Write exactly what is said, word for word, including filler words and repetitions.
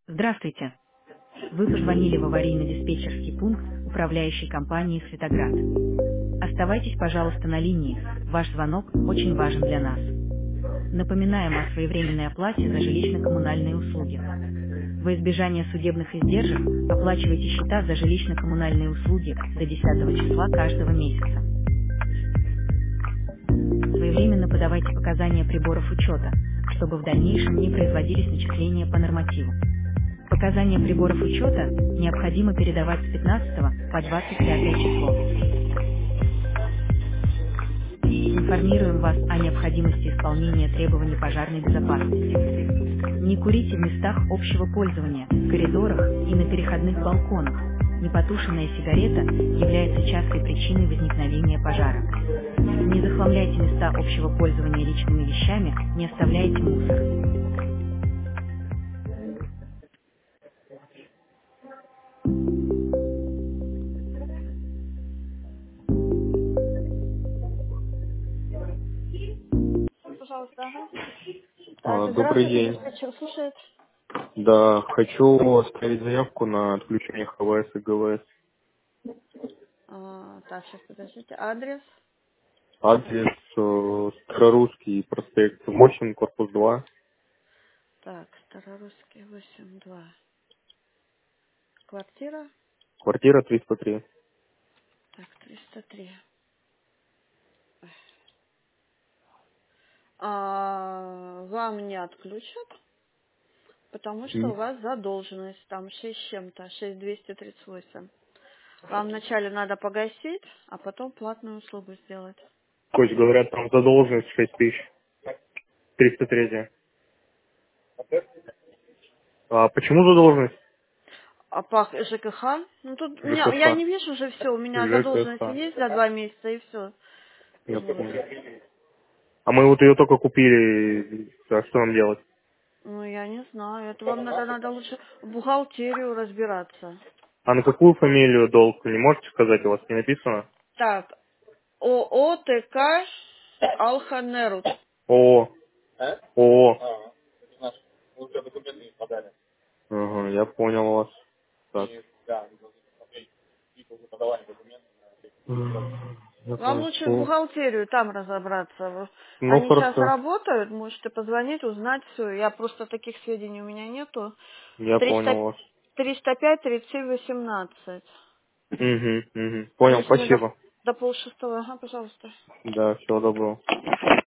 Здравствуйте. Вы позвонили в аварийно-диспетчерский пункт управляющей компании «Светоград». Оставайтесь, пожалуйста, на линии. Ваш звонок очень важен для нас. Напоминаем о своевременной оплате за жилищно-коммунальные услуги. Во избежание судебных издержек оплачивайте счета за жилищно-коммунальные услуги до десятого числа каждого месяца. Своевременно подавайте показания приборов учета, чтобы в дальнейшем не производились начисления по нормативу. Показания приборов учета необходимо передавать с пятнадцатого по двадцать пятое число. Информируем вас о необходимости исполнения требований пожарной безопасности. Не курите в местах общего пользования, в коридорах и на переходных балконах. Непотушенная сигарета является частой причиной возникновения пожара. Не захламляйте места общего пользования личными вещами, не оставляйте мусор. Пожалуйста, ага. Так, А, Добрый здравствуйте, день. диспетчер слушает. Да, хочу оставить заявку на отключение ХВС и ГВС. А, так, сейчас подождите. Адрес. Адрес э, Старорусский проспект восемь, корпус два, Так, Старорусский восемь два. Квартира. квартира триста три. Так, триста три. А, вам не отключат, потому что у М. вас задолженность там шесть с чем-то, шесть двести тридцать восемь. Вам вначале надо погасить, а потом платную услугу сделать. То есть, говорят, там задолженность шесть тысяч триста три. А почему задолженность? А по ЖКХ? Ну тут у меня, я ЖКХ. не вижу уже все, у меня задолженность ЖКХ. есть за два месяца и все. Я понял. А мы вот ее только купили, а что нам делать? Ну, я не знаю. Это вам надо, надо лучше в бухгалтерию разбираться. А на какую фамилию долг, не можете сказать, у вас не написано? Так, ООТК Алханерут. О, О. Ага, я понял вас. Так. М, Я Вам лучше в прошу. бухгалтерию там разобраться. Вы- Ну, Они сейчас хорошо. работают, можете позвонить, узнать все. Я просто таких сведений у меня нету. Я триста, понял вас. триста пять тридцать семь восемнадцать. Угу, угу. Понял, Они сегодня до, спасибо. до полшестого. Ага, пожалуйста. Да, всего доброго.